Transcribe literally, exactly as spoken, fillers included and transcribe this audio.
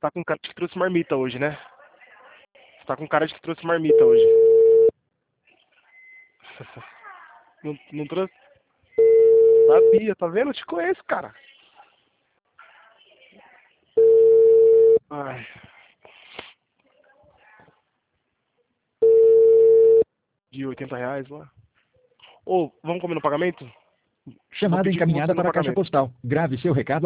tá com cara de que trouxe marmita hoje, né? Você tá com cara de que trouxe marmita hoje. Não, não trouxe? Sabia, tá vendo? Eu te conheço, cara. Ai. De oitenta reais lá. Ô, vamos comer no pagamento? Eu vou Chamada pedir com você encaminhada no para a caixa pagamento. postal. Grave seu recado